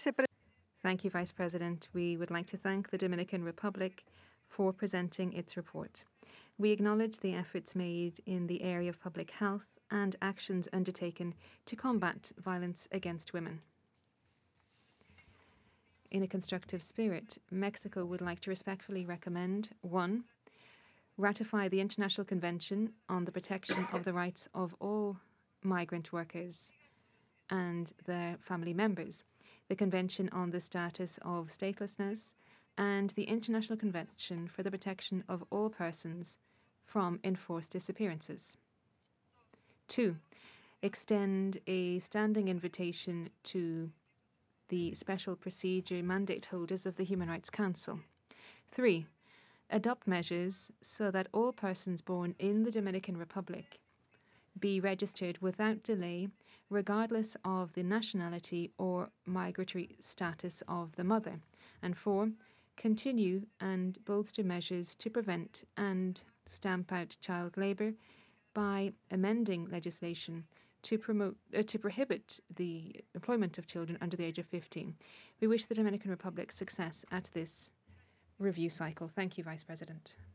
Thank you, Vice President. We would like to thank the Dominican Republic for presenting its report. We acknowledge the efforts made in the area of public health and actions undertaken to combat violence against women. In a constructive spirit, Mexico would like to respectfully recommend 1. Ratify the International Convention on the Protection of the Rights of All Migrant Workers and their family members, the Convention on the Status of Statelessness, and the International Convention for the Protection of All Persons from Enforced Disappearances. 2. Extend a standing invitation to the special procedure mandate holders of the Human Rights Council. 3. Adopt measures so that all persons born in the Dominican Republic be registered without delay, regardless of the nationality or migratory status of the mother. And 4. Continue and bolster measures to prevent and stamp out child labour by amending legislation to prohibit the employment of children under the age of 15. We wish the Dominican Republic success at this review cycle. Thank you, Vice President.